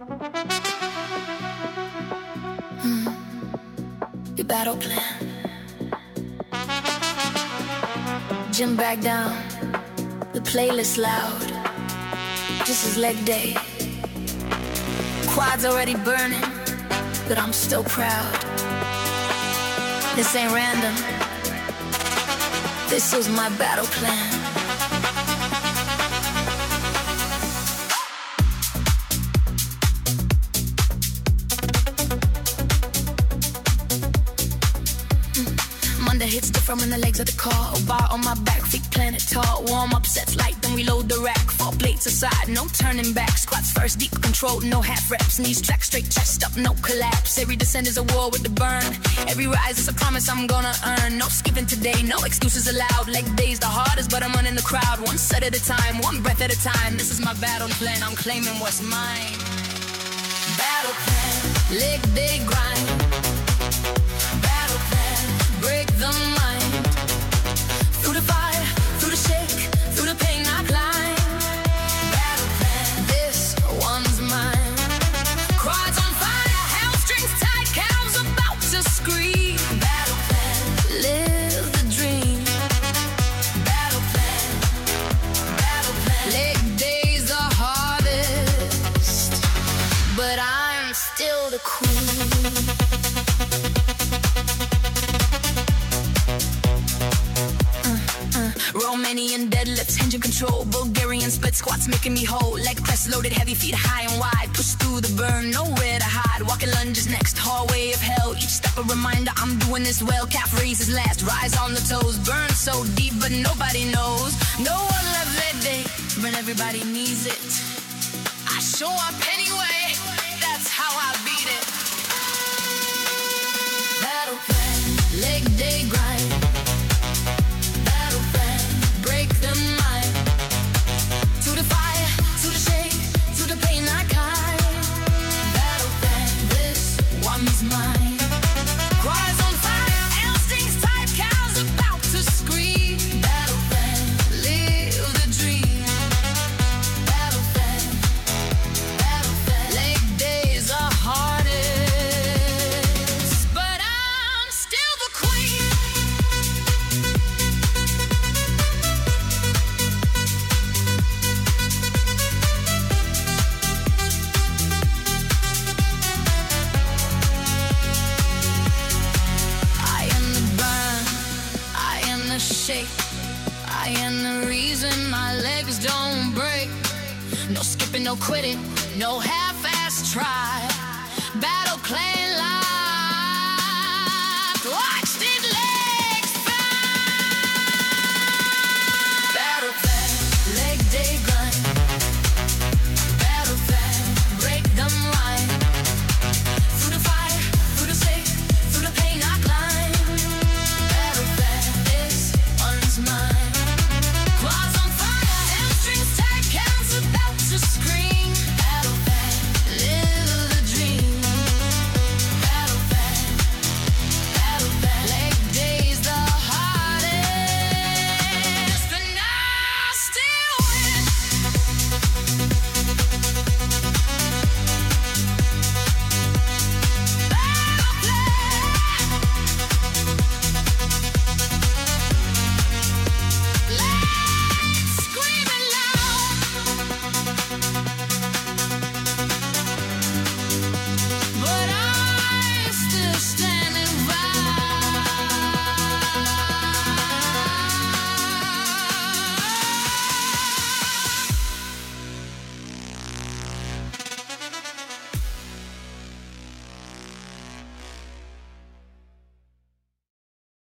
Your battle plan. Gym back down, the playlist loud. This is leg day. Quads already burning, but I'm still proud. This ain't random. This was my battle plan. Monday hits different when the legs of the car. A bar on my back, feet planet tall. Warm up sets light, then reload the rack. 4 plates aside, no turning back. Squats first, deep control, no half reps. Knees track straight, chest up, no collapse. Every descent is a war with the burn. Every rise is a promise I'm gonna earn. No skipping today, no excuses allowed. Leg days the hardest, but I'm running the crowd. One set at a time, one breath at a time. This is my battle plan, I'm claiming what's mine. Battle plan, leg day grind. Battle plan, break the mind. Through the fire, through the shake, through the pain I climb. Battle plan, this one's mine. Quads on fire, hamstrings tight, calves about to scream. Battle plan, live the dream. Battle plan, battle plan. Leg days the hardest, but I'm still the queen. Romanian deadlifts, hinge and control. Bulgarian split squats making me whole. Leg press loaded, heavy feet high and wide. Push through the burn, nowhere to hide. Walking lunges next, hallway of hell. Each step a reminder I'm doing this well. Calf raises last, rise on the toes. Burn so deep but nobody knows. No one left that day, but everybody needs it. I show up anyway, that's how I beat it. Battle plan, leg day grind. Break the mind. To the fire, to the shake, to the pain I climb. Battle plan, this one's mine. Quads on fire, instincts tight, cows about to scream. Battle plan, live the dream. Battle plan, leg days are hardest, but I'm still the queen. Shake. I am the reason my legs don't break. No skipping, no quitting, no half-ass try. Battle plan.